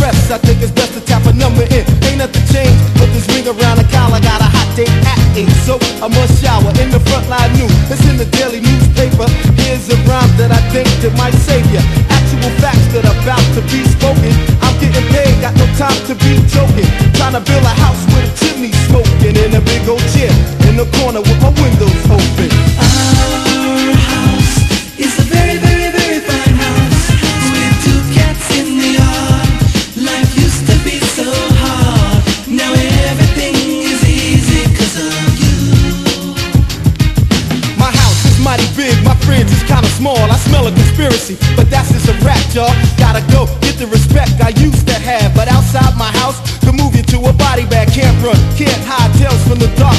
rest. I think it's best to tap a number in. Ain't nothing changed, but this ring around the collar got a hot date at 8. So I must shower in the front line new. It's in the daily newspaper. Here's a rhyme that I think that might save ya. Actual facts that are about to be spoken. I'm getting paid, got no time to be joking. Trying to build a house with a chimney smoking, in a big old chair in the corner with my windows open. Our house is a very, very, very fine house with 2 cats in the yard. Life used to be so hard. Now everything is easy 'cause of you. My house is mighty big, my friends is kinda small. I smell a conspiracy, but that's just a rap, y'all. Gotta go get the respect I used to have. But outside my house, could move you to a body bag. Can't run, can't hide, tales from the dark.